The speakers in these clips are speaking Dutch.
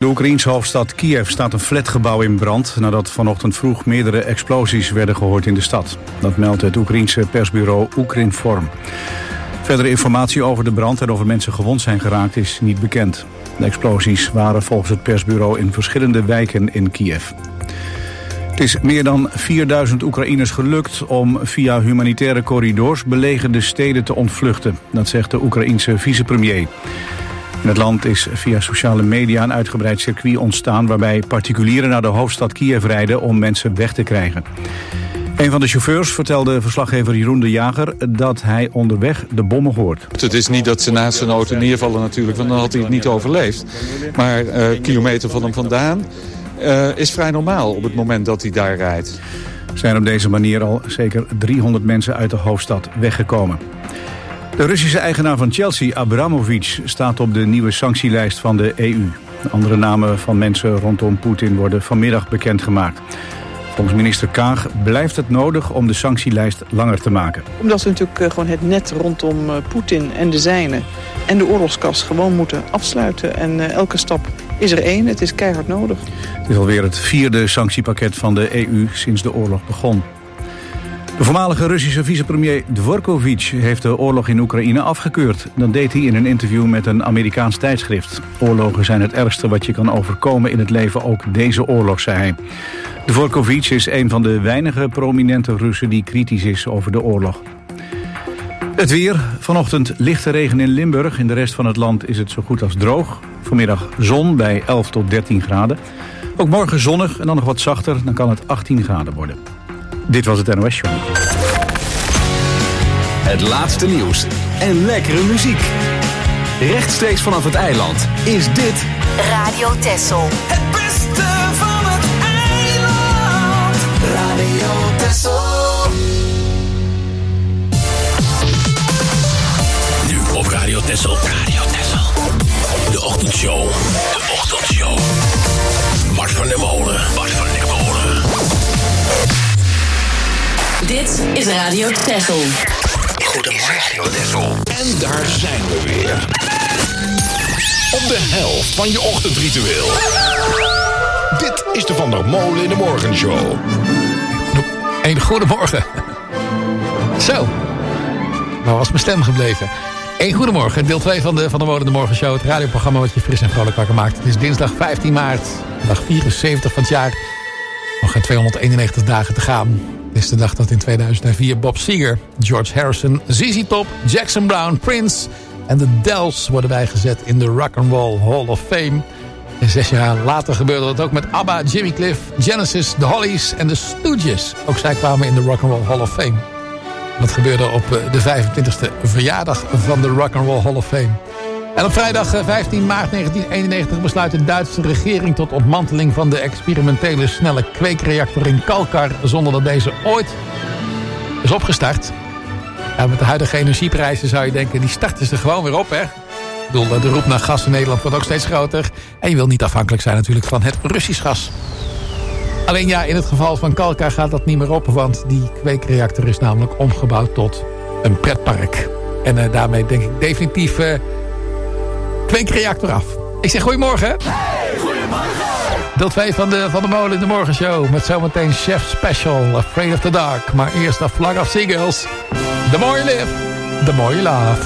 Oekraïense hoofdstad Kiev staat een flatgebouw in brand nadat vanochtend vroeg meerdere explosies werden gehoord in de stad. Dat meldt het Oekraïense persbureau Ukrinform. Verdere informatie over de brand en of er mensen gewond zijn geraakt is niet bekend. De explosies waren volgens het persbureau in verschillende wijken in Kiev. Het is meer dan 4000 Oekraïners gelukt om via humanitaire corridors belegerde steden te ontvluchten. Dat zegt de Oekraïense vicepremier. In het land is via sociale media een uitgebreid circuit ontstaan waarbij particulieren naar de hoofdstad Kiev rijden om mensen weg te krijgen. Een van de chauffeurs vertelde verslaggever Jeroen de Jager dat hij onderweg de bommen hoort. Het is niet dat ze naast zijn auto neervallen natuurlijk, want dan had hij het niet overleefd. Maar kilometer van hem vandaan is vrij normaal op het moment dat hij daar rijdt. Er zijn op deze manier al zeker 300 mensen uit de hoofdstad weggekomen. De Russische eigenaar van Chelsea, Abramovich, staat op de nieuwe sanctielijst van de EU. Andere namen van mensen rondom Poetin worden vanmiddag bekendgemaakt. Volgens minister Kaag blijft het nodig om de sanctielijst langer te maken. Omdat we natuurlijk gewoon het net rondom Poetin en de zijnen en de oorlogskas gewoon moeten afsluiten. En elke stap is er één. Het is keihard nodig. Het is alweer het 4e sanctiepakket van de EU sinds de oorlog begon. De voormalige Russische vicepremier Dvorkovich heeft de oorlog in Oekraïne afgekeurd. Dat deed hij in een interview met een Amerikaans tijdschrift. Oorlogen zijn het ergste wat je kan overkomen in het leven, ook deze oorlog, zei hij. Dvorkovich is een van de weinige prominente Russen die kritisch is over de oorlog. Het weer. Vanochtend lichte regen in Limburg. In de rest van het land is het zo goed als droog. Vanmiddag zon bij 11 tot 13 graden. Ook morgen zonnig en dan nog wat zachter. Dan kan het 18 graden worden. Dit was het NOS Show. Het laatste nieuws en lekkere muziek. Rechtstreeks vanaf het eiland is dit Radio Texel. Het beste van het eiland. Radio Texel. Nu op Radio Texel. Radio Texel. De ochtendshow. De ochtendshow. Bart van der Molen. Bart van der Molen. Dit is Radio Texel. Goedemorgen, Radio Texel. En daar zijn we weer. Op de helft van je ochtendritueel. Dit is de Van der Molen in de Morgenshow. Een goedemorgen. Zo. Waar was mijn stem gebleven? Een goedemorgen. Deel 2 van de Molen in de Morgenshow. Het radioprogramma wat je fris en vrolijk wakker maakt. Het is dinsdag 15 maart. Dag 74 van het jaar. Nog geen 291 dagen te gaan. Het is de dag dat in 2004 Bob Seger, George Harrison, ZZ Top, Jackson Browne, Prince en de Dells worden bijgezet in de Rock'n'Roll Hall of Fame. En 6 jaar later gebeurde dat ook met ABBA, Jimmy Cliff, Genesis, The Hollies en de Stooges. Ook zij kwamen in de Rock'n'Roll Hall of Fame. Dat gebeurde op de 25e verjaardag van de Rock'n'Roll Hall of Fame. En op vrijdag 15 maart 1991 besluit de Duitse regering tot ontmanteling van de experimentele snelle kweekreactor in Kalkar, zonder dat deze ooit is opgestart. Ja, met de huidige energieprijzen zou je denken, die starten ze gewoon weer op, hè? Ik bedoel, de roep naar gas in Nederland wordt ook steeds groter. En je wil niet afhankelijk zijn natuurlijk van het Russisch gas. Alleen ja, in het geval van Kalkar gaat dat niet meer op, want die kweekreactor is namelijk omgebouwd tot een pretpark. En daarmee denk ik definitief kweekreactor af. Ik zeg goedemorgen. Hey, goedemorgen. Deel 2 van de Molen in de Morgenshow. Met zometeen Chef Special, Afraid of the Dark. Maar eerst A Flock of Seagulls. The more you live, the more you laugh.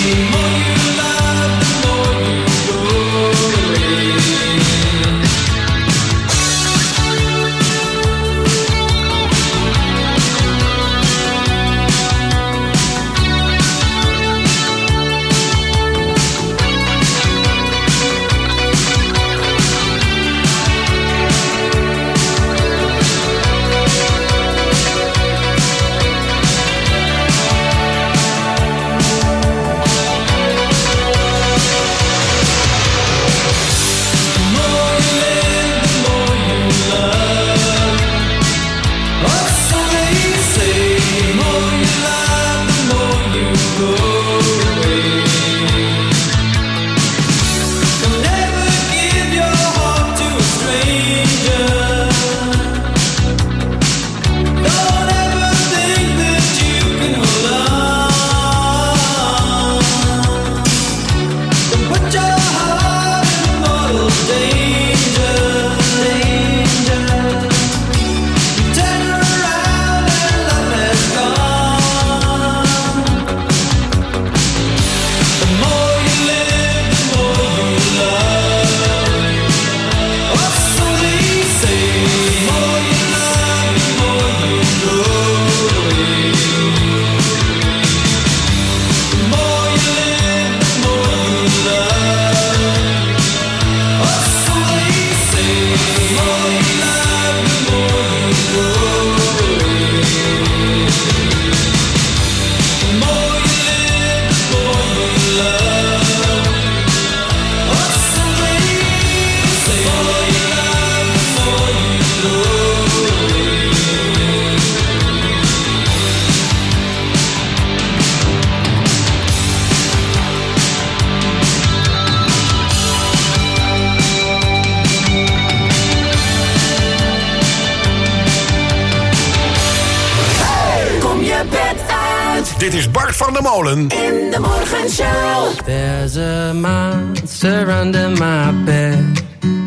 Dit is Bart van der Molen. In de Morgenshow. There's a monster under my bed.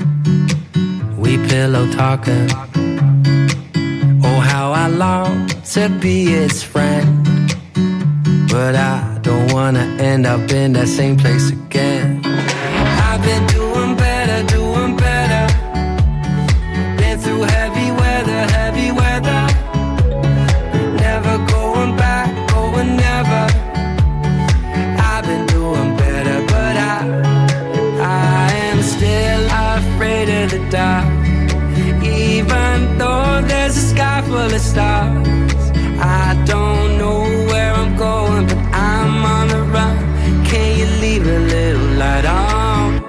We pillow talking. Oh, how I long to be its friend. But I don't wanna end up in that same place again. I've been doing better, doing better. Been through heavy weather, heavy weather. Never going back, going never. I've been doing better, but I am still afraid of the dark. Even though there's a sky full of stars, I don't know where I'm going, but I'm on the run. Can you leave a little light on?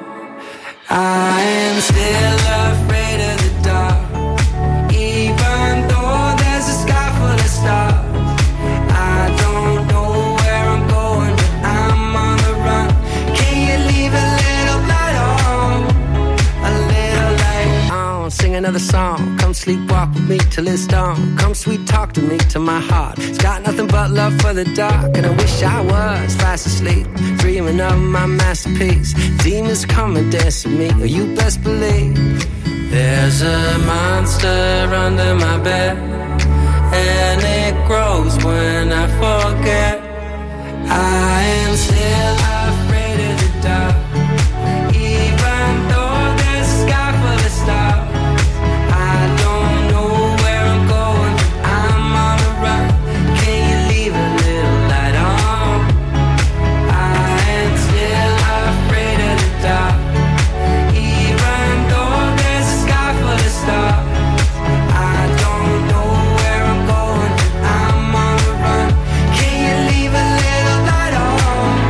I am still afraid of the dark. Even though there's a sky full of stars, I don't know where I'm going, but I'm on the run. Can you leave a little light on? A little light on. Sing another song. Come sleepwalk with me till it's dawn. Come sweet talk to me till my heart. It's got nothing but love for the dark. And I wish I was fast asleep, dreaming of my masterpiece. Demons come and dance with me, or you best believe. There's a monster under my bed, and it grows when I forget. I am still afraid of the dark. Even though there's a sky full of stars, I don't know where I'm going, but I'm on the run. Can you leave a little light on? I am still afraid of the dark. Even though there's a sky full of stars, I don't know where I'm going, but I'm on the run. Can you leave a little light on?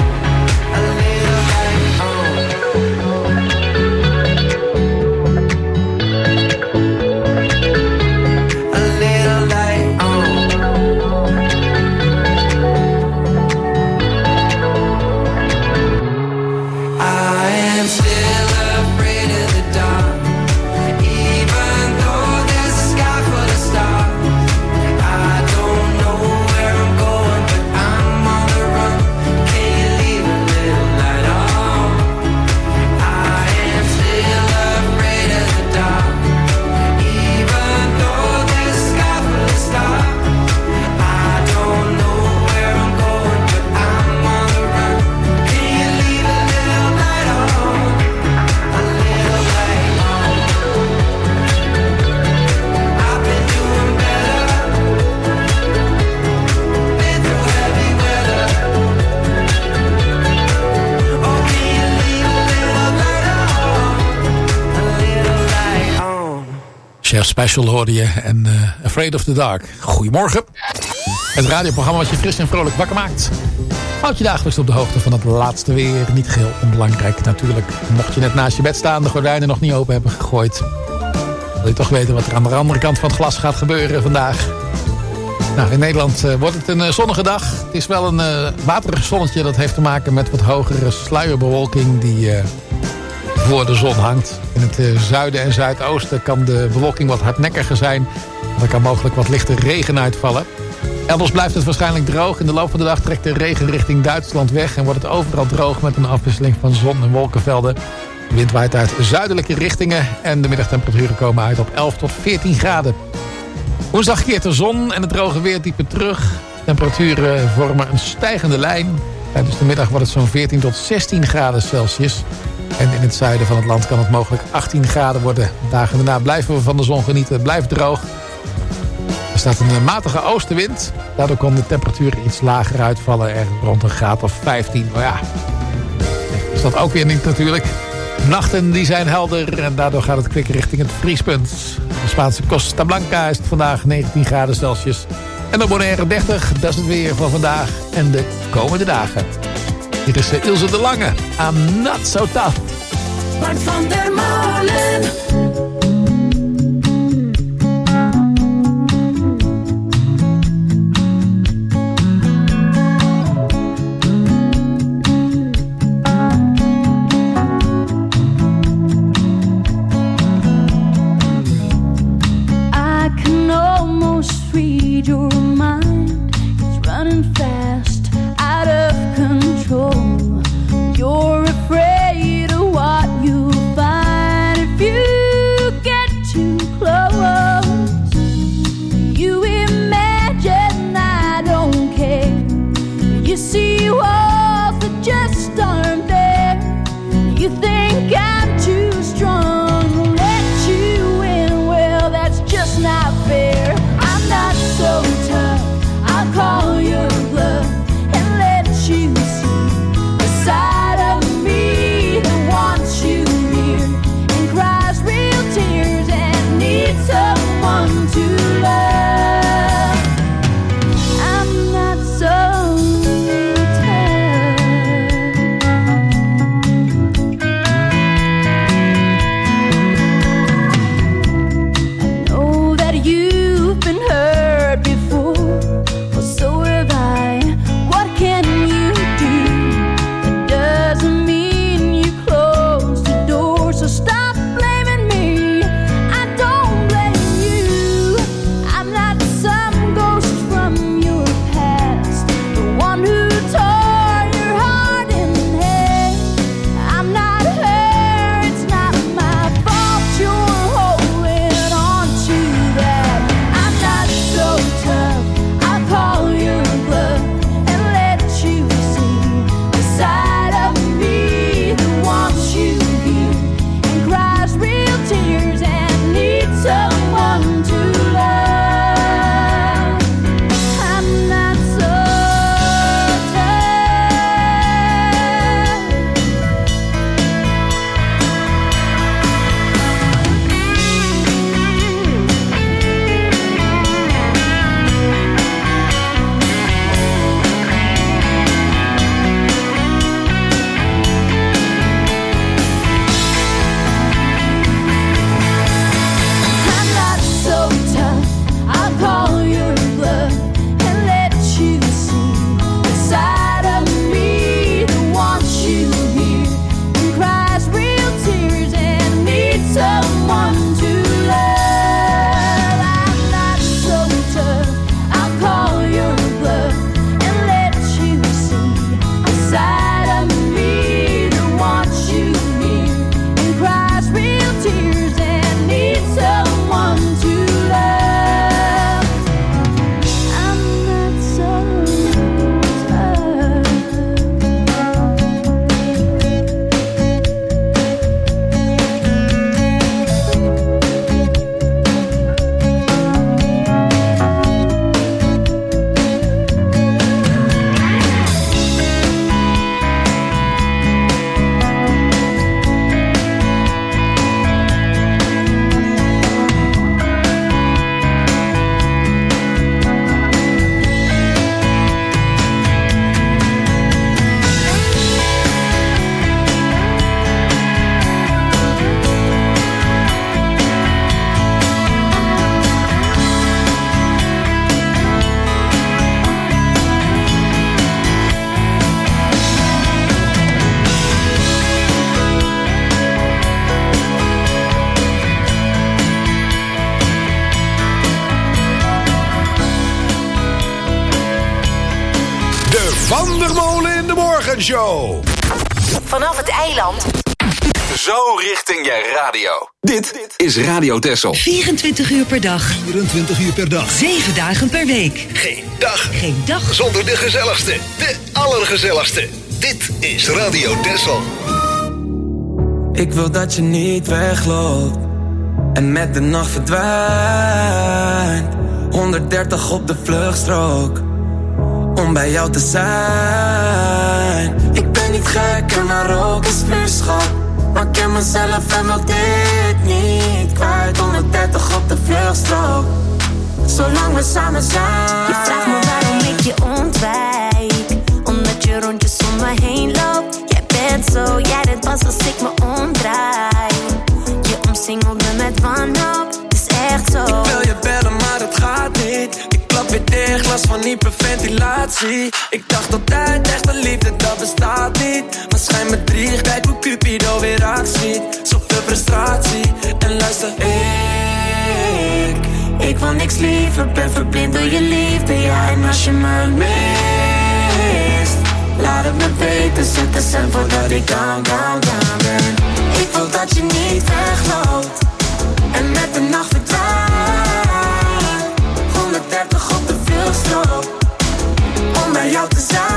Chef Special hoorde je en Afraid of the Dark. Goedemorgen. Het radioprogramma wat je fris en vrolijk wakker maakt. Houd je dagelijks op de hoogte van het laatste weer. Niet geheel onbelangrijk natuurlijk. Mocht je net naast je bed staan, de gordijnen nog niet open hebben gegooid. Wil je toch weten wat er aan de andere kant van het glas gaat gebeuren vandaag? Nou, in Nederland wordt het een zonnige dag. Het is wel een waterig zonnetje. Dat heeft te maken met wat hogere sluierbewolking die voor de zon hangt. In het zuiden en zuidoosten kan de bewolking wat hardnekkiger zijn. Er kan mogelijk wat lichte regen uitvallen. Elders blijft het waarschijnlijk droog. In de loop van de dag trekt de regen richting Duitsland weg en wordt het overal droog met een afwisseling van zon- en wolkenvelden. De wind waait uit zuidelijke richtingen en de middagtemperaturen komen uit op 11 tot 14 graden. Woensdag keert de zon en het droge weer diepen terug. Temperaturen vormen een stijgende lijn. Tijdens de middag wordt het zo'n 14 tot 16 graden Celsius. En in het zuiden van het land kan het mogelijk 18 graden worden. Dagen daarna blijven we van de zon genieten. Het blijft droog. Er staat een matige oostenwind. Daardoor kon de temperatuur iets lager uitvallen. Ergens rond een graad of 15. Maar ja, is dat ook weer niet natuurlijk. Nachten die zijn helder en daardoor gaat het kwik richting het vriespunt. De Spaanse Costa Blanca is het vandaag 19 graden Celsius. En op Bonaire 30, dat is het weer van vandaag en de komende dagen. Hier is Ilse de Lange, I'm Not So Tough. Bart van der Molen. You're afraid of what you'll find if you Morgenshow. Vanaf het eiland. Zo richting je radio. Dit is Radio Texel. 24 uur per dag. 24 uur per dag. 7 dagen per week. Geen dag. Geen dag zonder de gezelligste. De allergezelligste. Dit is Radio Texel. Ik wil dat je niet wegloopt en met de nacht verdwijnt. 130 op de vluchtstrook om bij jou te zijn. Ik ben niet gek en maar ook is vuurschap, maar ik ken mezelf en wil dit niet kwijt. 130 op de vluchtstrook, zolang we samen zijn. Je vraagt me waarom ik je ontwijk, omdat je rondjes om me heen loopt. Jij bent zo, jij dit was als ik me omdraai. Je omsingelt me met wanhoop, het is echt zo. Ik wil je bellen maar het gaat niet. Ik klap weer dicht, last van hyperventilatie. Ik dacht altijd echte liefde dat bestaat niet, maar schijn me drie, kijk hoe Cupido weer actie. Zoveel frustratie en luister, ik wil niks liever, ben verblind door je liefde. Ja, en als je me mist, laat het me weten, zet de cent voordat ik down ben. Ik wil dat je niet wegloopt en met de nacht verdwijnt. 130 op de vluchtstrook om bij jou te zijn.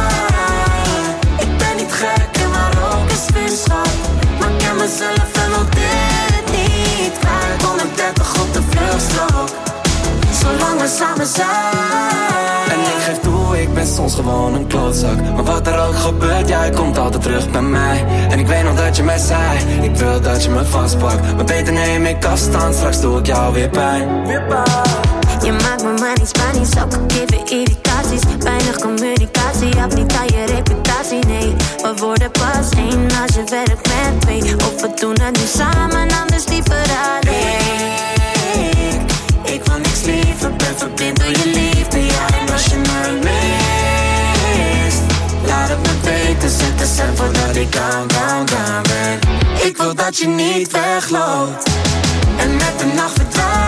Ik ben niet gek en maar ook is vuurschap, maar ik ken mezelf en wil dit niet kwijt. 130 op de vluchtstrook, zolang we samen zijn. En ik geef toe, ik ben soms gewoon een klootzak, maar wat er ook gebeurt, jij komt altijd terug bij mij. En ik weet nog dat je mij zei, ik wil dat je me vastpakt, maar beter neem ik afstand, straks doe ik jou weer pijn. Je maakt me maar niet Spanisch, ook geven irritaties. Weinig communicatie, af niet aan je reputatie, nee. We worden pas één als je werkt met twee. Of we doen het nu samen, anders liever alleen. Ik wil niks liever, ben verblind door je liefde. Ja, en als je me mist, laat het me weten, zet de cent voordat ik down ben. Ik wil dat je niet wegloopt en met de nacht verdwijnt.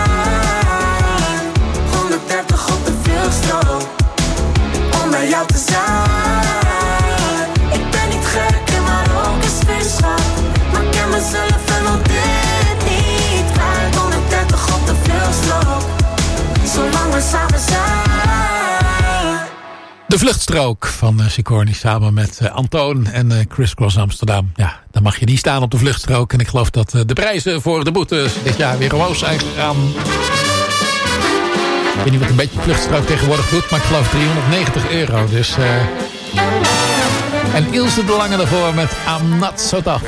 130 op de vluchtstrook om bij jou te zijn. Ik ben niet gek en maar ook is vuurschap, maar ik ken mezelf en wil dit niet kwijt. 130 op de vluchtstrook, zolang we samen zijn. De vluchtstrook van Sigourney samen met Antoon en Criss Cross Amsterdam. Ja, dan mag je niet staan op de vluchtstrook. En ik geloof dat de prijzen voor de boetes dit jaar weer omhoog zijn gegaan. Ik weet niet wat een beetje vluchtstrook tegenwoordig doet, maar ik geloof €390. Dus, En Ilse de Lange daarvoor met I'm Not So Tough.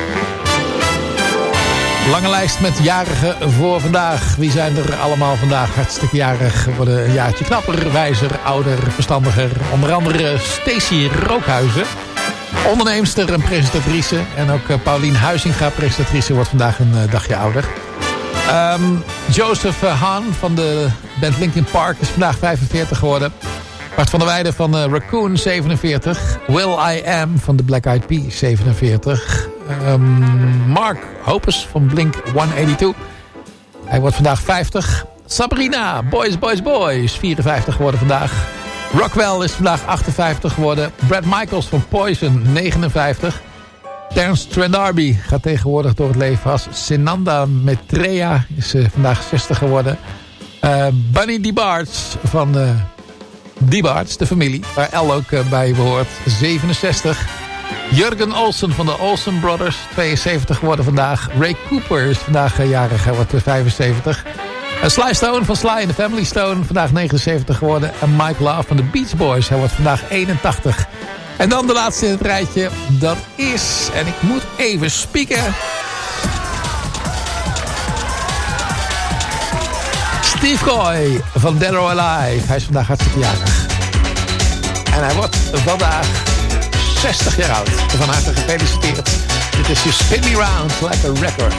Lange lijst met jarigen voor vandaag. Wie zijn er allemaal vandaag hartstikke jarig? Worden een jaartje knapper, wijzer, ouder, verstandiger. Onder andere Stacey Rookhuizen. Onderneemster en presentatrice. En ook Paulien Huizinga, presentatrice, wordt vandaag een dagje ouder. Joseph Hahn van de band Linkin Park is vandaag 45 geworden. Bart van der Weijden van Raccoon 47. Will I Am van de Black Eyed Peas 47. Mark Hoppus van Blink 182. Hij wordt vandaag 50. Sabrina, Boys, 54 geworden vandaag. Rockwell is vandaag 58 geworden. Brad Michaels van Poison, 59. Terence Trent D'Arby gaat tegenwoordig door het leven als Senanda Maitreya. Is vandaag 60 geworden. Bunny DeBarts van DeBarts, de familie, waar El ook bij behoort, 67. Jurgen Olsen van de Olsen Brothers, 72 geworden vandaag. Ray Cooper is vandaag jarig, hij wordt 75. Sly Stone van Sly and the Family Stone, vandaag 79 geworden. En Mike Love van de Beach Boys, hij wordt vandaag 81. En dan de laatste in het rijtje, dat is, en ik moet even spieken, Steve Coy van Dead or Alive. Hij is vandaag hartstikke jarig. En hij wordt vandaag 60 jaar oud. Van harte gefeliciteerd. Dit is You Spin Me Round Like a Record.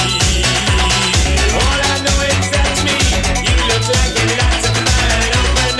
Open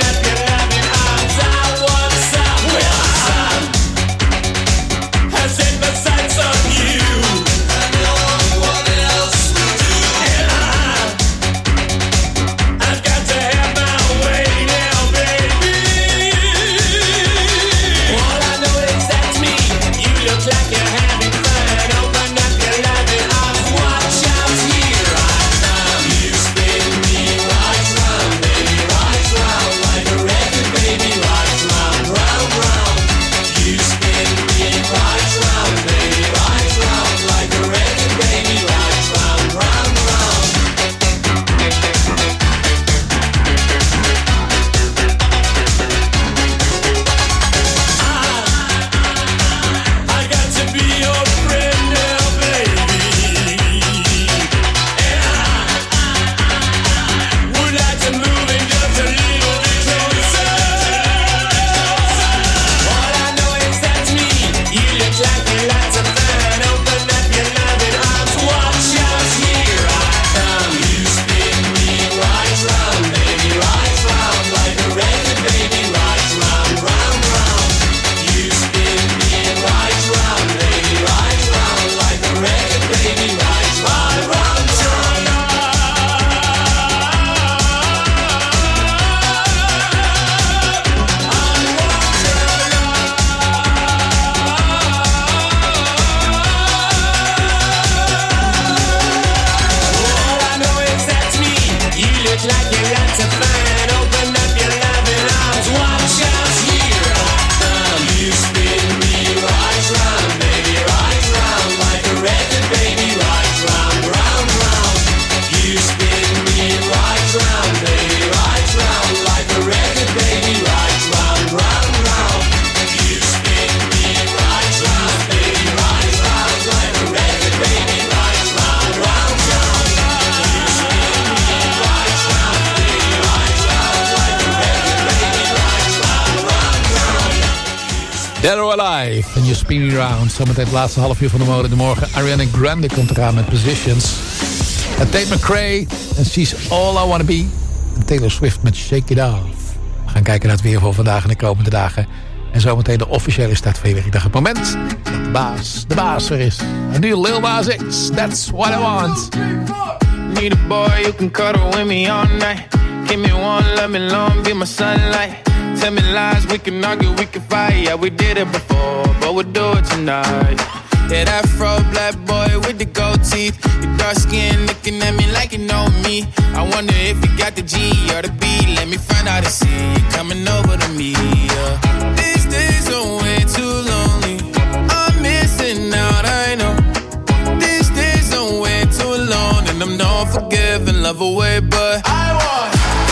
Dead or Alive. En You Spin Me Round. Zometeen het laatste half uur van de Mode in de Morgen. Ariana Grande komt eraan met Positions. En Tate McRae. En She's All I Wanna Be. En Taylor Swift met Shake It Off. We gaan kijken naar het weer voor vandaag en de komende dagen. En zometeen de officiële start van je werkdag. Het moment dat de baas er is. En nu Lil Nas X. That's what I want. Need a boy who can cuddle with me all night. Give me one, let me long, be my sunlight. Tell me lies, we can argue, we can fight. Yeah, we did it before, but we'll do it tonight. Yeah, that fro black boy with the gold teeth. Your dark skin looking at me like you know me. I wonder if you got the G or the B. Let me find out and see you coming over to me. These days are way too lonely. I'm missing out, I know. These days are way too alone. And I'm not forgiving, love away, but I want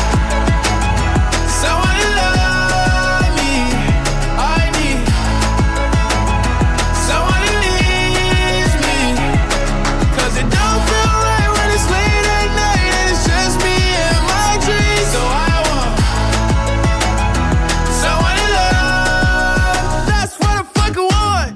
someone to love me. I need someone who needs me. 'Cause it don't feel right when it's late at night and it's just me and my dreams. So I want someone to love. That's what I fucking want.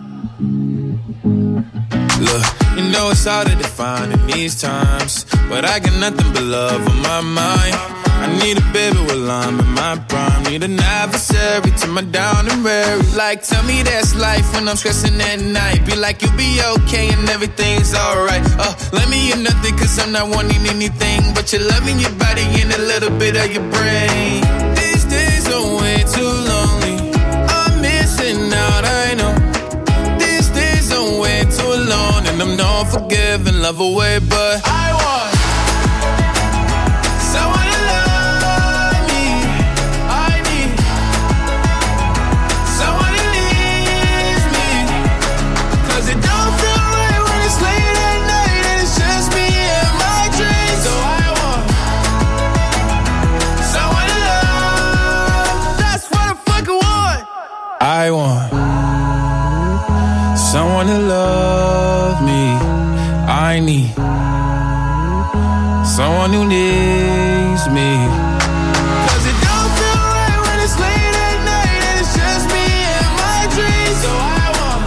Look, you know it's hard to define in these times, but I got nothing but love on my mind. I need a baby while I'm in my prime. Need an adversary to my down and weary. Like, tell me that's life when I'm stressing at night. Be like, you'll be okay and everything's alright. Let me hear nothing 'cause I'm not wanting anything but you're loving your body and a little bit of your brain. These days are way too lonely. I'm missing out, I know. These days are way too alone. And I'm not forgiving, love away, but I want someone to love me. I need someone who needs me. 'Cause it don't feel right when it's late at night and it's just me and my dreams. So I want someone to love. That's what I fucking want. I want someone to love me. I need someone who needs me. 'Cause it don't feel right when it's late at night and it's just me and my dreams. So I want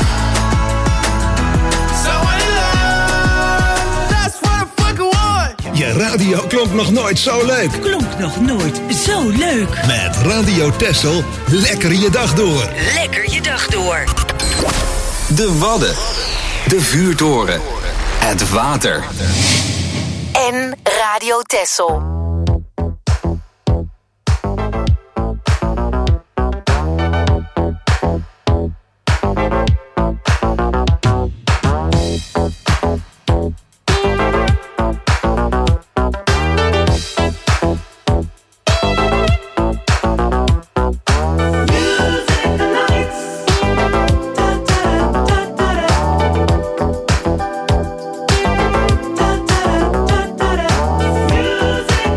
someone to love. That's what I fucking want. Je radio klonk nog nooit zo leuk. Klonk nog nooit zo leuk. Met Radio Texel, lekker je dag door. Lekker je dag door. De Wadden. De vuurtoren. Het water. En Radio Texel. Music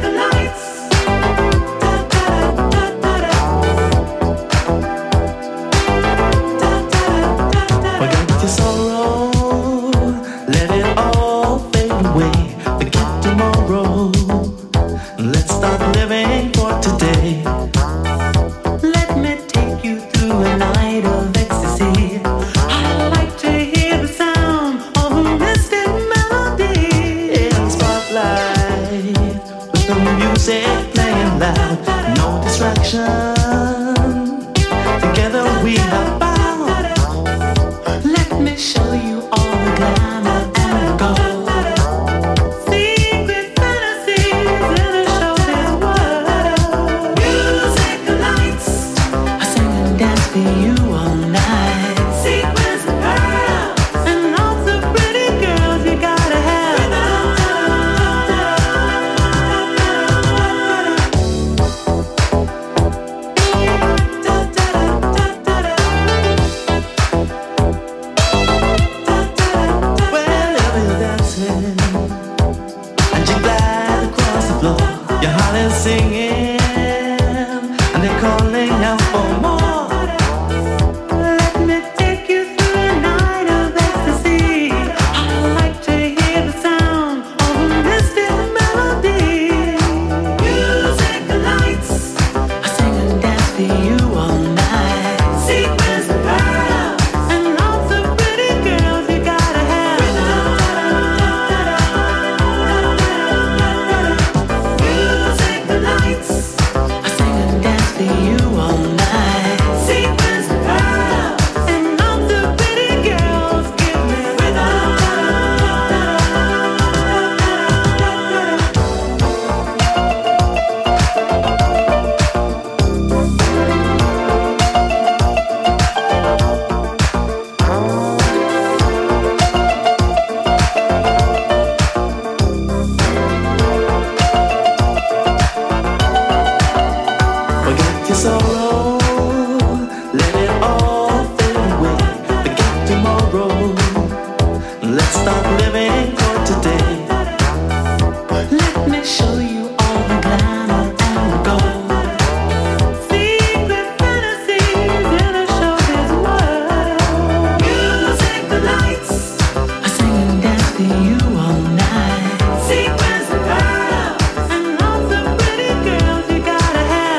start living for today. Let me show you all the glamour and the gold. Secret fantasies in a showbiz world. Music, the lights, I sing and dance for you all night. Sequins and pearls, and lots of pretty girls you gotta have.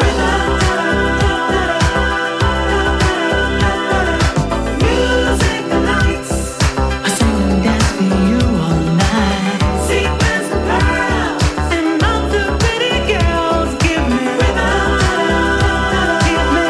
Music, the lights, I sing and dance for you all night. Sequins and pearls, and lots of pretty girls. Give me rhythm, give me.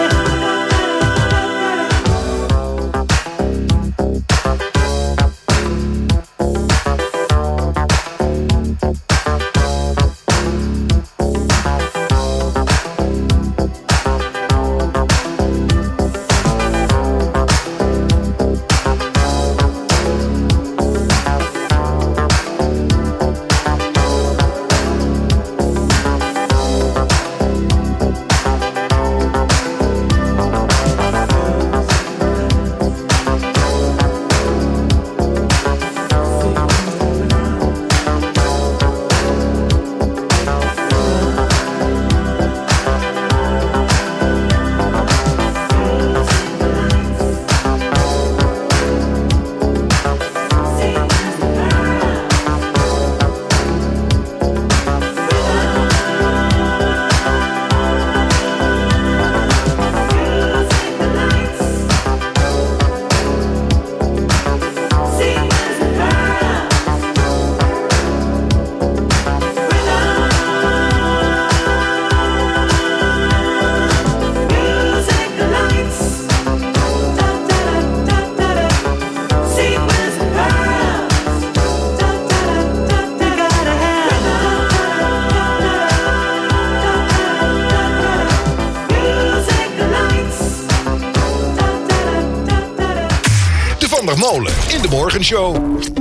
De Van der Molen in de Morgenshow.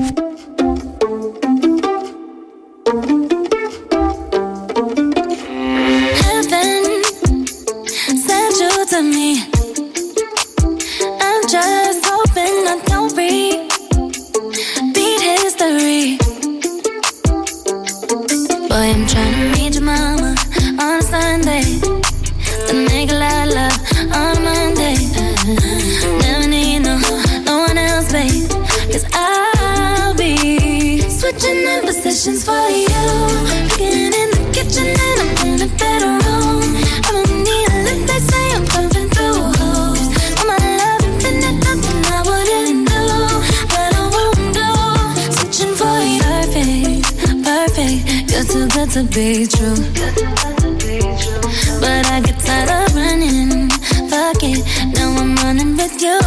Heaven sent you to me. I'm just hoping I don't repeat history. Boy, I'm trying to meet your mama on a Sunday, then make a lot of love on a Monday. Never need no one else, babe, 'cause I'll be switching in positions for you. Cooking in the kitchen and I'm in the bedroom. I don't need a lift, they say I'm pumping through holes. All my love infinite, nothing I wouldn't do, but I won't do. Switching for you, perfect, you're too good to be true. But I get tired of running, fuck it, now I'm running with you.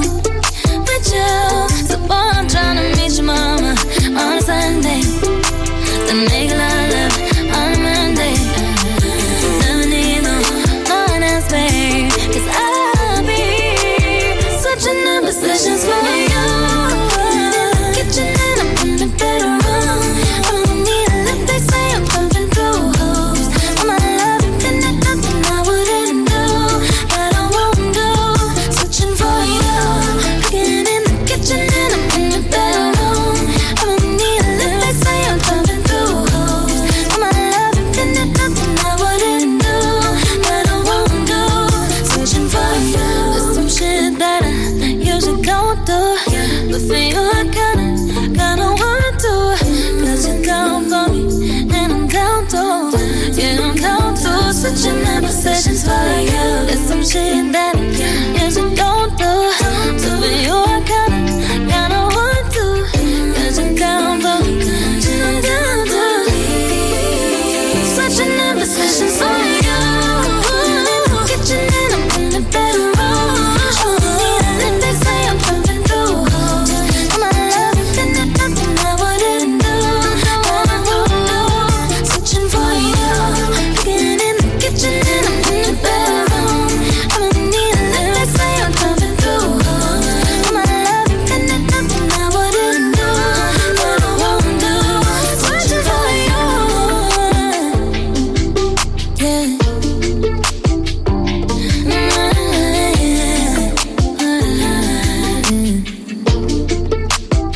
So boy, I'm trying to meet your mama on a Sunday, then make a lot of love on a Monday. Never need no one else, babe, 'cause I'll be switching the positions for you. Kitchen and I'm in the bedroom. I don't need a lift, they say I'm pumping through holes. All my love infinite, nothing I wouldn't do, but I won't do. Switching for you. Cooking in the kitchen and I'm in the bedroom. I don't need a lift, they say I'm pumping through holes. All my love infinite, nothing I wouldn't do, but I won't do. Switching for you. There's some shit that I usually don't do, but for you I kinda wanna do. 'Cause you're down for me and I'm down too. Yeah, I'm down too. Switching the positions for you. There's some shit that I usually don't do, so for you I kinda wanna do. 'Cause you're down for me and I'm down too. Switching the positions for you. Kitchen and I'm in the bedroom. I don't need a lift, they say I'm pumping through holes. All my love infinite, nothing I wouldn't do, but I won't do. Switching for you. Cooking in the kitchen and I'm in the bedroom. I don't need a lift, they say I'm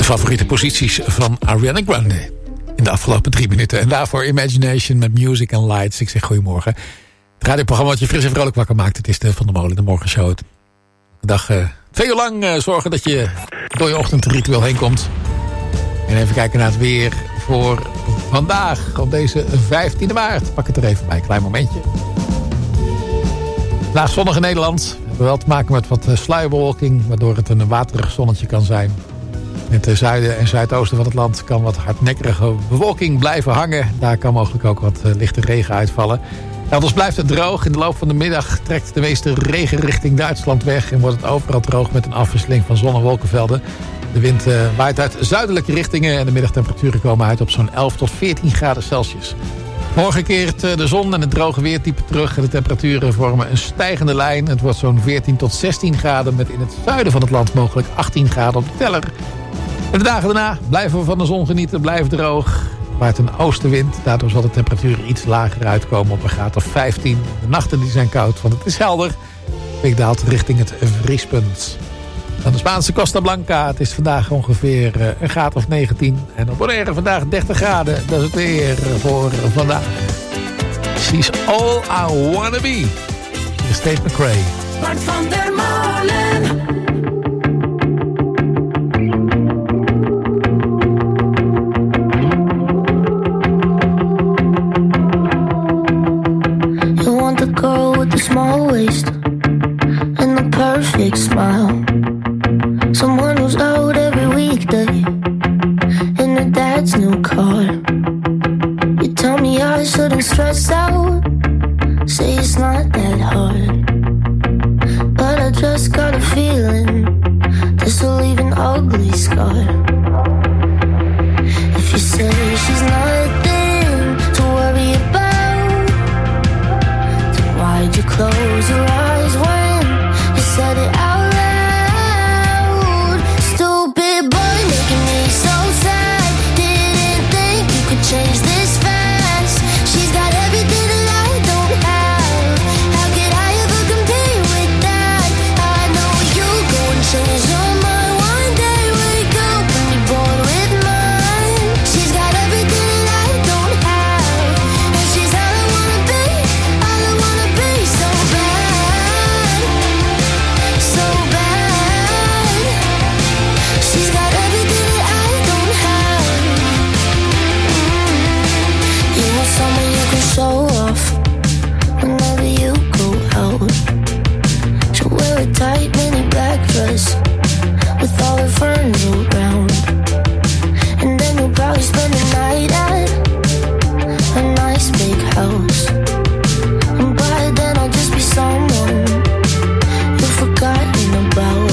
favoriete posities van Ariana Grande in de afgelopen 3 minuten. En daarvoor Imagination met Music and Lights. Ik zeg goedemorgen. Het radioprogramma wat je fris en vrolijk wakker maakt. Het is de Van der Molen, de morgenshow. De dag 2 uur lang zorgen dat je door je ochtendritueel heen komt. En even kijken naar het weer voor vandaag op deze 15e maart. Pak het er even bij, klein momentje. Vandaag zonnig in Nederland. We hebben wel te maken met wat sluierbewolking, waardoor het een waterig zonnetje kan zijn. In het zuiden en zuidoosten van het land kan wat hardnekkige bewolking blijven hangen. Daar kan mogelijk ook wat lichte regen uitvallen. Elders blijft het droog. In de loop van de middag trekt de meeste regen richting Duitsland weg. En wordt het overal droog met een afwisseling van zon- en wolkenvelden. De wind waait uit zuidelijke richtingen. En de middagtemperaturen komen uit op zo'n 11 tot 14 graden Celsius. Morgen keert de zon en het droge weertype terug. En de temperaturen vormen een stijgende lijn. Het wordt zo'n 14 tot 16 graden. Met in het zuiden van het land mogelijk 18 graden op de teller. En de dagen daarna blijven we van de zon genieten. Blijft droog. Waait een oostenwind. Daardoor zal de temperatuur iets lager uitkomen op een graad of 15. De nachten die zijn koud, want het is helder. De week daalt richting het vriespunt. Dan de Spaanse Costa Blanca. Het is vandaag ongeveer een graad of 19. En op Bonaire vandaag 30 graden. Dat is het weer voor vandaag. She's all I wanna be. State McRae. Bart van der Molen. Small waist and the perfect smile. Someone who's out every weekday in her dad's new car. You tell me I shouldn't stress out, say it's not that hard. But I just got a feeling this will leave an ugly scar. If you say she's nothing to worry about, why'd you close your eyes when you said it out loud? Stupid boy making me so sad. Didn't think you could change this fast. She's got everything that I don't have. How could I ever compete with that? I know you'll go and change your mind one day. Wake up and be bored with mine. She's got everything that I don't have, and she's all I wanna be. All I wanna be. So bad, so bad. She's got everything that I don't have. You want someone you can show off whenever you go out. She'll wear a tight mini black dress with all her friends around. And then you'll probably spend the night at a nice big house. And by then I'll just be someone you've forgotten about.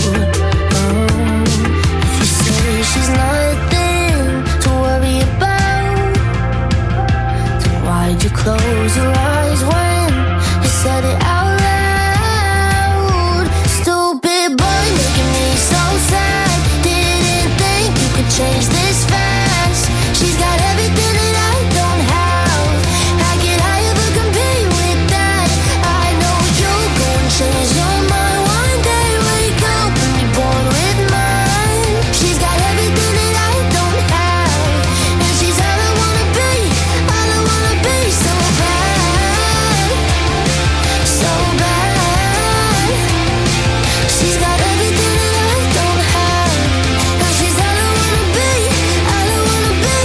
If you say she's nothing to worry about, then why'd you close your eyes when you said it out loud? Stupid boy making me so sad. Didn't think you could change this fast. She's got everything that I don't have. How could I ever compete with that? I know you'll go and change your mind one day. Wake up and be bored with mine. She's got everything that I don't have, and she's all I wanna be. All I wanna be. So bad, so bad. She's got everything that I don't have, and she's all I wanna be. All I wanna be.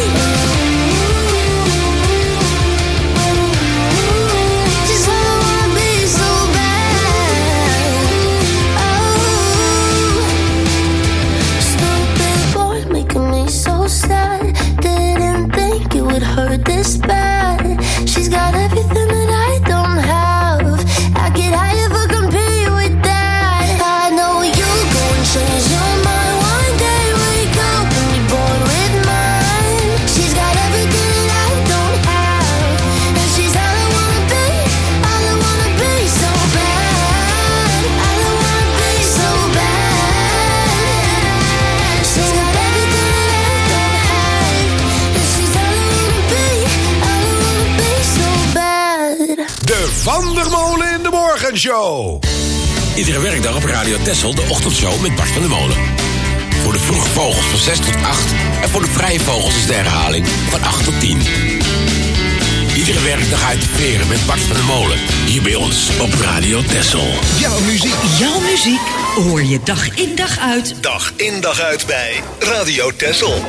She's all I wanna be. So bad. Oh, stupid boy making me so sad. Didn't think it would hurt this bad. She's got everything that I don't have. How could I ever compete with that? I know you'll go and change your mind one day. Wake up and be bored with mine. She's got everything that I don't have, and she's all I wanna be. All I wanna be. So bad. All I wanna be. So bad. She's got everything that I don't have, and she's all I wanna be. All I wanna be. So bad. De Van der Molen in de Morgenshow. Iedere werkdag op Radio Texel de ochtendshow met Bart van der Molen. Voor de vroege vogels van 6 tot 8. En voor de vrije vogels is de herhaling van 8 tot 10. Iedere werkdag uit de veren met Bart van der Molen. Hier bij ons op Radio Texel. Jouw muziek. Jouw muziek hoor je dag in dag uit. Dag in dag uit bij Radio Texel.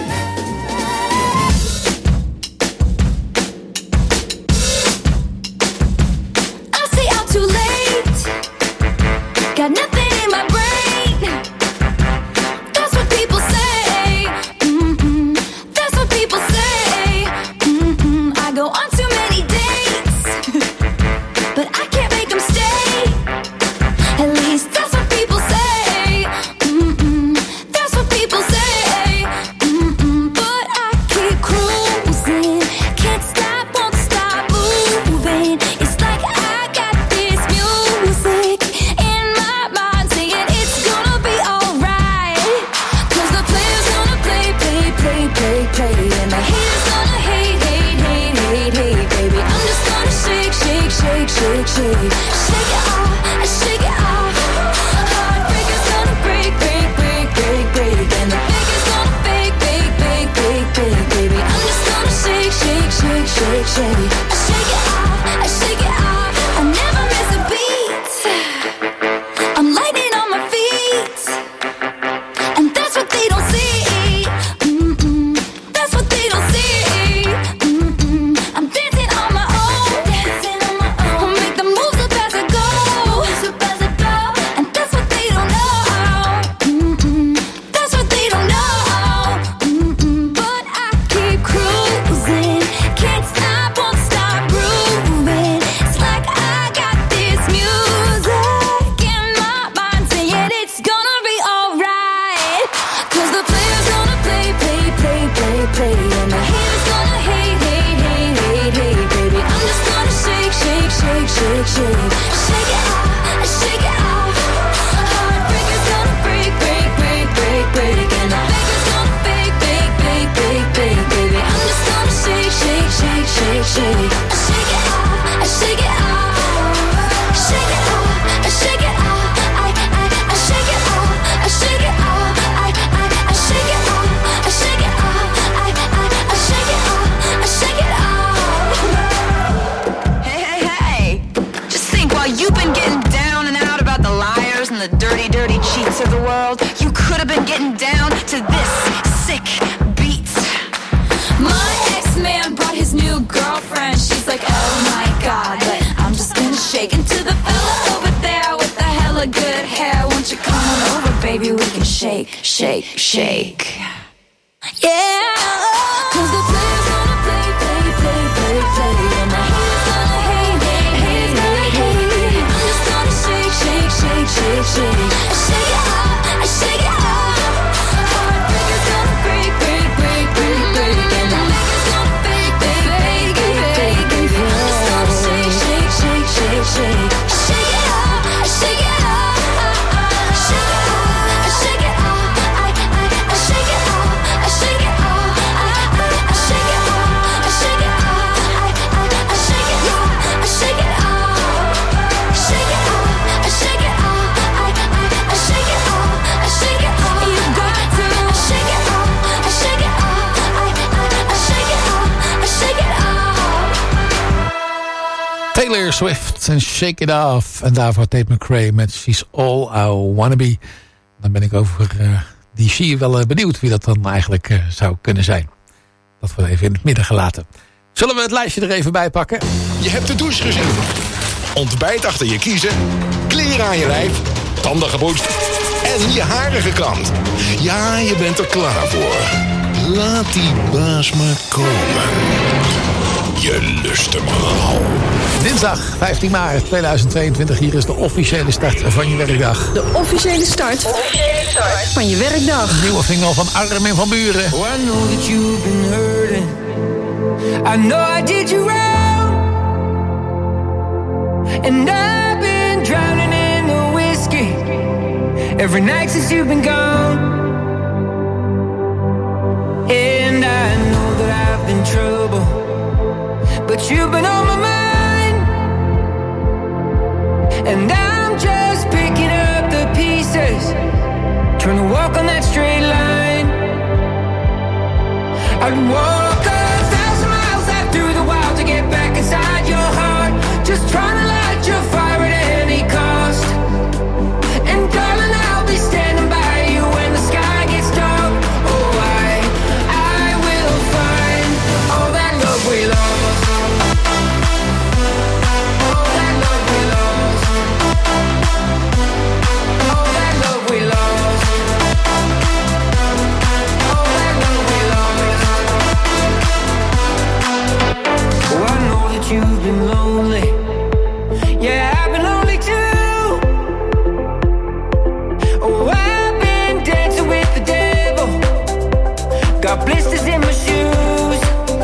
Got nothing in my brain. That's what people say. That's what people say. I go on too many dates, but I can't make them stay. At least that's what people say. That's what people say. But I keep cruising, can't stop, won't stop moving. It's like I got this music in my mind saying it's gonna be alright. 'Cause the player's gonna play, and the haters gonna hate, baby. I'm just gonna shake, shake it off, shake it off. Heartbreaker's gonna break, and the biggest gonna fake, baby. I'm just gonna shake, shake it off, I never miss a beat. I'm lightning on my feet, and that's what they don't see. That's what they don't see. I'm dancing on my own. I'll make the moves up as I go. And that's what they don't know. That's what they don't know. But I keep cruising, can't stop, won't stop grooving. It's like I got this music in my mind saying it's gonna be alright. 'Cause the player's gonna play, and the haters gonna hate, baby. I'm just gonna shake it off. Heartbreaker's gonna break, and the biggest gonna fake, baby. I'm just gonna shake it off, shake it off, shake it off. I shake it off, I shake it off, I shake it off, I shake it off, I shake it off, I shake it off. Hey, just think, while you've been getting down and out about the liars and the dirty cheats of the world, you could have been getting down to this sick beat. My ex-man brought his new girlfriend. She's like, oh my God, but I'm just gonna shake into the fella over there with the hella good hair. Won't you come on over, baby? We can shake. Yeah. 'Cause the player's gonna play, and the haters gonna hate, I'm just gonna shake. I shake it off, I shake it off. Heartbreaker's gonna break, and the biggest gonna fake, baby. I'm just gonna shake. Shake it off, I shake it off. I shake it off, I shake it off. I shake it off, I shake it off. I shake it off, I shake it off. I shake it off, shake it off. I shake it off, I shake it off. I shake it off. You got to shake it off. I shake it off, I shake it off. I shake it off. Taylor Swift en Shake It Off. En daarvoor Tate McRae met She's All I Wanna Be. Dan ben ik over die She wel benieuwd wie dat dan eigenlijk zou kunnen zijn. Dat wordt even in het midden gelaten. Zullen we het lijstje er even bij pakken? Je hebt de douche gezien. Ontbijt achter je kiezen. Kleren aan je lijf. Tanden gepoetst. En je haren gekamd. Ja, je bent er klaar voor. Laat die baas maar komen. Je lust hem al. Dinsdag 15 maart 2022. Hier is de officiële start van je werkdag. De officiële start van je werkdag. Nieuwe single van Armin van Buuren. Oh, I know that you've been hurting. I know I did you wrong. And I've been drowning in the whiskey every night since you've been gone. And I know that I've been trouble, but you've been on my mind. And I'm just picking up the pieces, trying to walk on that straight line. I'd walk 1,000 miles out through the wild to get back inside your heart. Just trying to light your fire at any cost. And darling, I'll be standing by you when the sky gets dark. Oh, I will find all that love we lost. All that love we lost. All that love we lost. All that love we lost. Oh, I know that you've been lonely. Yeah, I've been lonely too. Oh, I've been dancing with the devil. Got blisters in my shoes.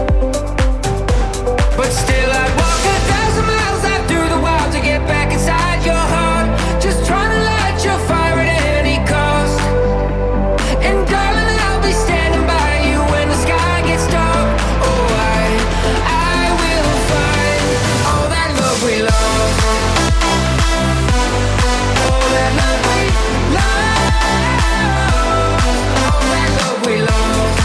But still I'd walk 1,000 miles out through the wild to get back inside your heart. Just trying to light your fire at any cost. And darling, I'll be standing by you when the sky gets dark. Oh, I will find all that love we lost. All that love we lost. All that love we lost.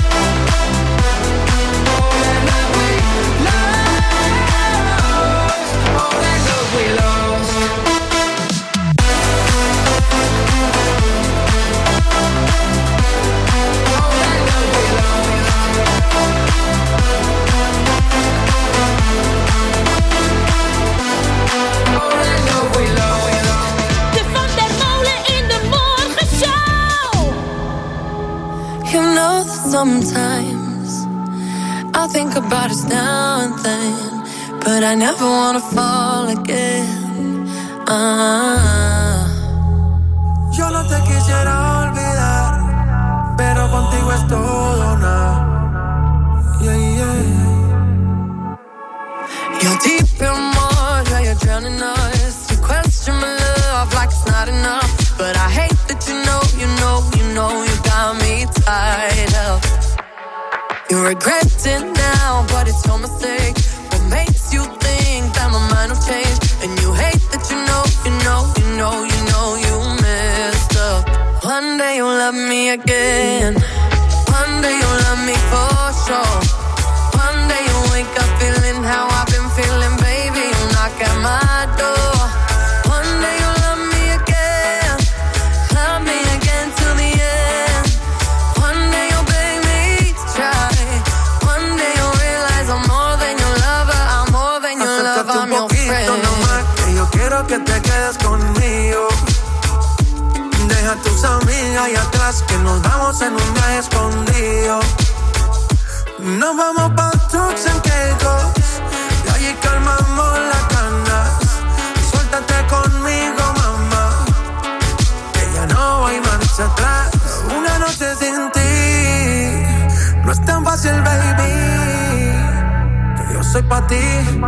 All that love we lost. All that love we lost. De Van der Molen in de morgenshow. You know that sometimes I think about us now and then, but I never wanna fall again. Yo no te quisiera olvidar, pero contigo es todo nada. Yeah, yeah. You're deep in water, you're drowning us. You question my love like it's not enough, but I hate that you know you got me tied up. You regret it now, but it's your mistake. What makes you think that my mind will change? And you hate that you know you messed up. One day you'll love me again. One day you'll love me for sure. One day you'll wake up feeling how I've been feeling, baby. You'll knock at my door. One day you'll love me again till the end. One day you'll beg me to try. One day you'll realize I'm more than your lover. I'm more than your lover. I'm your friend. Nomás, que yo quiero que te quedes conmigo. Deja tus amigas ahí atrás, que nos vamos en un viaje escondido. Nos vamos pa' Turks and Caicos y allí calmamos las ganas. Suéltate conmigo, mamá, que ya no hay marcha atrás. Una noche sin ti no es tan fácil, baby, que yo soy pa' ti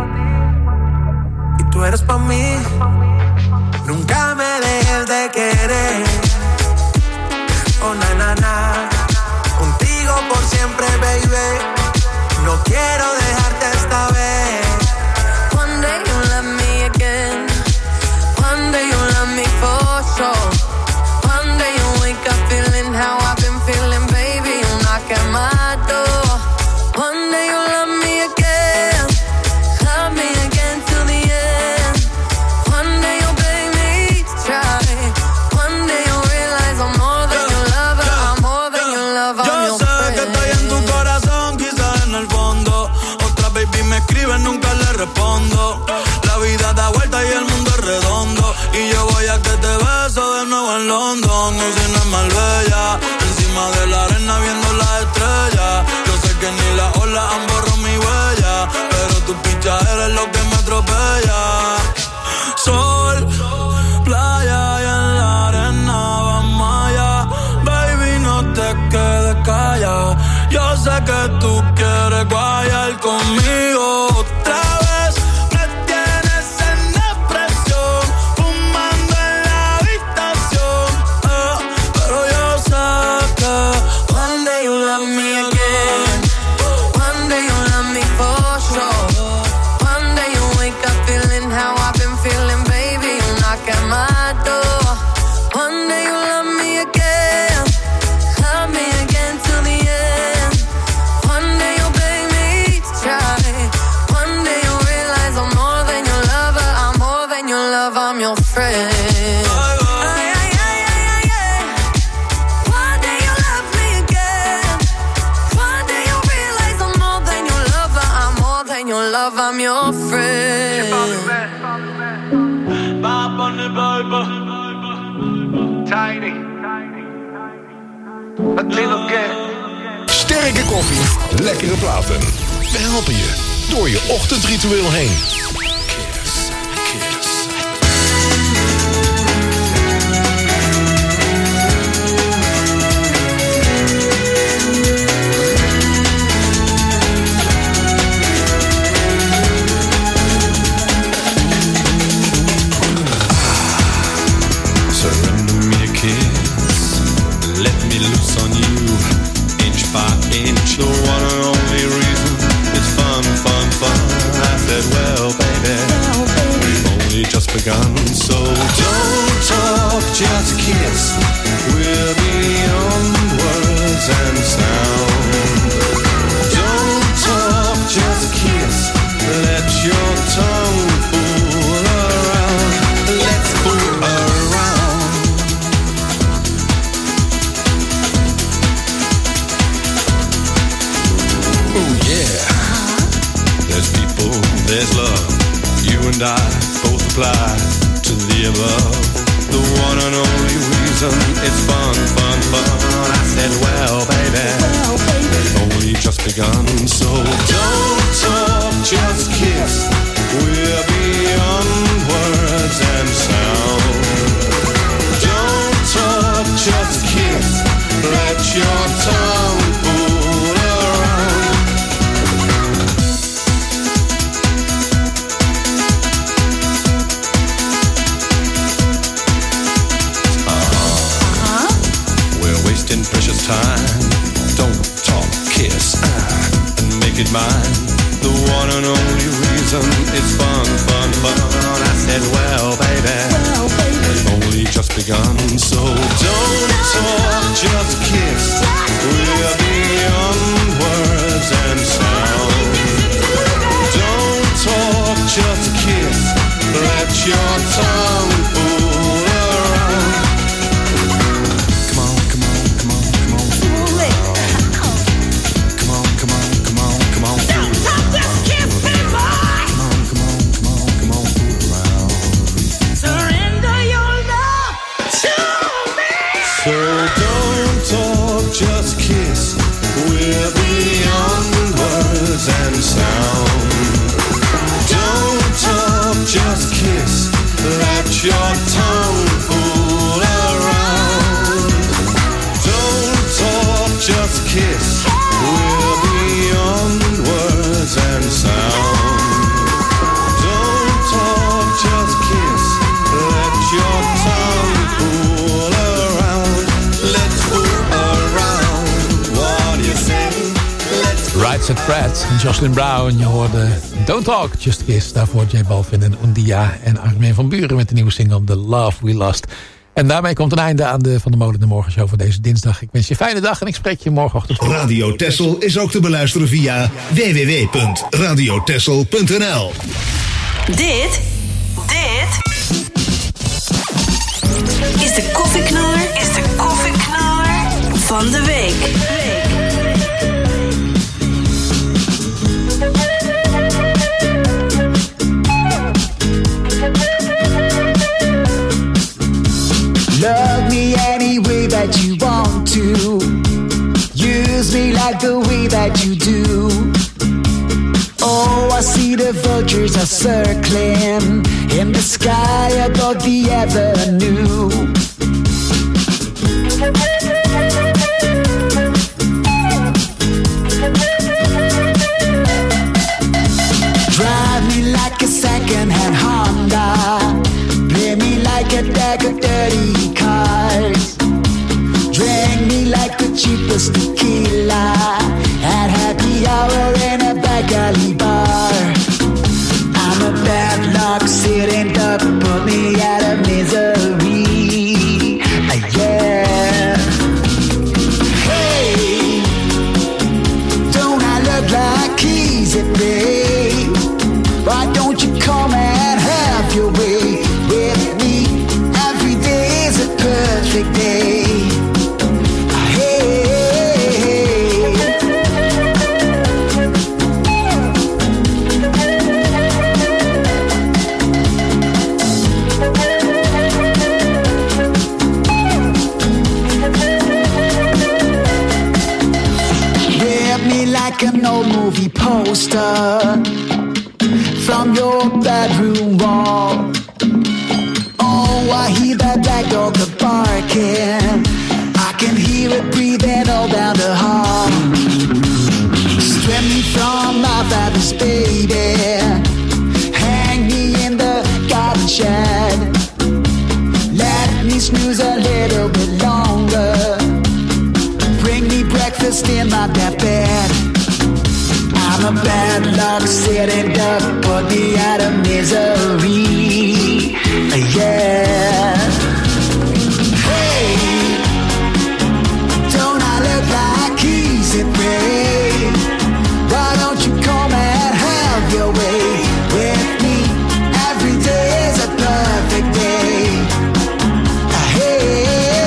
y tú eres pa' mí. Nunca me dejes de querer. Oh, na, na, na. Contigo por siempre, baby. No quiero dejarte esta vez. One day you'll love me again. One day you'll love me for sure. One day you'll wake up feeling how I've been feeling, baby. You'll knock at my door. One day you'll love me again till the end. One day you'll beg me to try. One day you'll realize I'm more than your lover. I'm more than your lover. I'm your friend. Yo sé que estoy en tu corazón, quizás en el fondo. Otra baby me escribe, nunca le respondo. La vida da vuelta y el mundo es redondo. Y yo voy a que te beso de nuevo en London. Cocina es Marbella, encima de la arena viendo las estrellas. Yo sé que ni las olas han borrado mi huella, pero tu picha eres lo que me atropella. Sol, playa y en la arena vamos allá. Baby, no te quedes callada. Yo sé que tú quieres guayar conmigo otra vez. Me tienes en depresión, fumando en la habitación. Pero yo sé que one day you'll love me again. One day you'll love me for sure. One day you'll wake up feeling how I've been feeling, baby. You'll knock at my door. One day you'll love me again till the end. Tiny. A little girl. Sterke koffie, lekkere platen. We helpen je door je ochtendritueel heen. Surrender me a kiss. Let me loose on you. Inch by inch, the one and only reason it's fun, fun, fun. I said, well, baby, we've only just begun. So don't talk, just kiss. We're beyond words and sound. Don't talk, just kiss. Let your tongue fool around. Let's fool around. Oh yeah. There's people, there's love. You and I both apply to the above. The one and only reason it's fun, fun, fun. I said, well, baby, we've only just begun. So don't talk, just kiss. We're beyond words and sound. Don't talk, just kiss. Let your tongue fool around. We're wasting precious time. Don't talk, kiss, and make it mine. The one and only reason it's fun, fun, fun. I said, well, baby, we've only just begun. So don't talk, just kiss. We're beyond words and sound. Don't talk, just kiss. Let your tongue fool around. Come on, come on, come on, come on, fool around. Come on, come on, come on, come on, fool around. Surrender your love to me. So don't talk, just kiss. We're beyond words and sound. Don't talk, just kiss. Let your tongue fool around. Don't talk, just kiss. We're beyond words and sound. Don't talk, just kiss. Let your tongue fool around. Let's fool around. What do you say? Let's Right Said Fred, Jocelyn Brown. Je hoorde Don't Talk, Just Kiss. Daarvoor J Balvin en Undia en Armin van Buuren met de nieuwe single The Love We Lost. En daarmee komt een einde aan de Van der Molen de Morgenshow voor deze dinsdag. Ik wens je een fijne dag en ik spreek je morgenochtend. Radio Texel is ook te beluisteren via www.radiotexel.nl. Dit is de koffieknaller van de week. Love me any way that you want to. Use me like the way that you do. Oh, I see the vultures are circling in the sky above the avenue. Drive me like a second-hand Honda. Play me like a deck of dirty cards. Drink me like the cheapest tequila at happy hour in a back alley bar. I'm a bad luck sitting up, pull me out of misery. Yeah. Hey, don't I look like easy, babe? Why don't you come and have your way with me? Every day is a perfect day. like an old movie poster from your bedroom wall. Oh, I hear that black dog barking. I can hear it breathing all down the hall. Strip me from my father's baby. Hang me in the garden shed. Let me snooze a little bit longer. Bring me breakfast in my bed. I'm a bad luck sitting duck. Put me out of misery. Yeah. Hey, don't I look like easy prey? Why don't you come and have your way with me? Every day is a perfect day. Hey.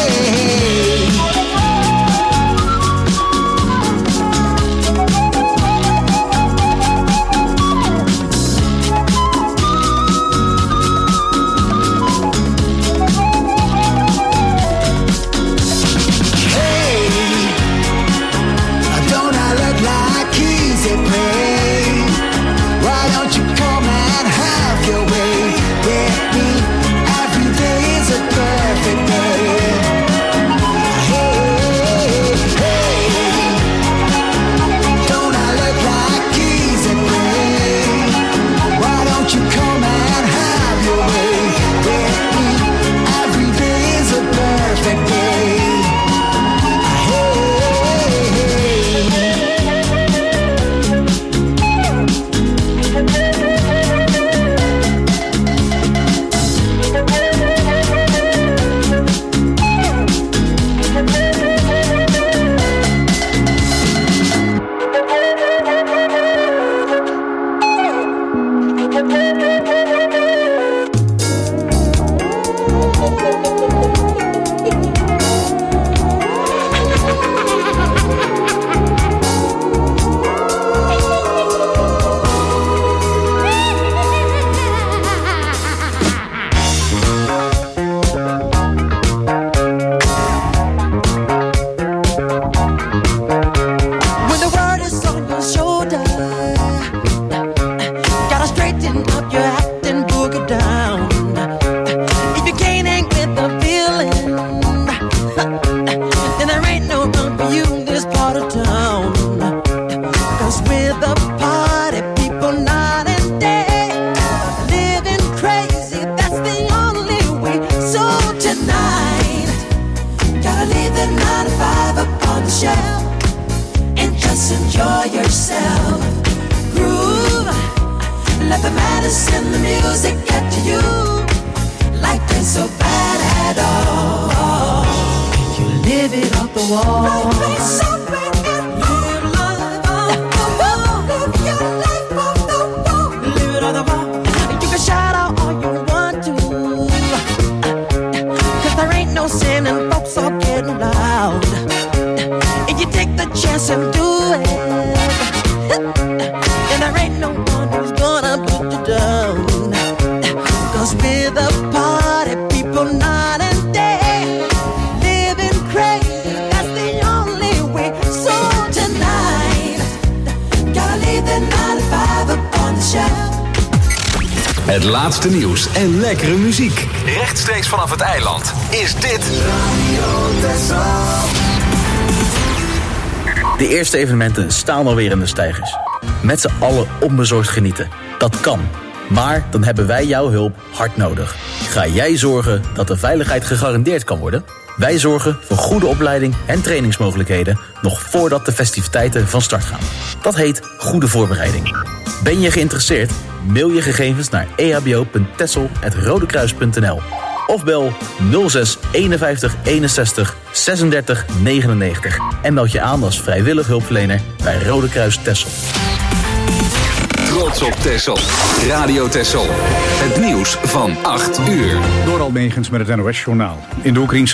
Het laatste nieuws en lekkere muziek. Rechtstreeks vanaf het eiland is dit De eerste evenementen staan alweer in de steigers. Met z'n allen onbezorgd genieten. Dat kan. Maar dan hebben wij jouw hulp hard nodig. Ga jij zorgen dat de veiligheid gegarandeerd kan worden? Wij zorgen voor goede opleiding en trainingsmogelijkheden nog voordat de festiviteiten van start gaan. Dat heet goede voorbereiding. Ben je geïnteresseerd? Mail je gegevens naar ehbo.tessel@rodekruis.nl of bel 06 51 61 36 99 en meld je aan als vrijwillig hulpverlener bij Rode Kruis Texel. Trots op Texel. Radio Texel. Het nieuws van 8 uur. Door Almegens met het NOS-journaal. In de Oekraïnse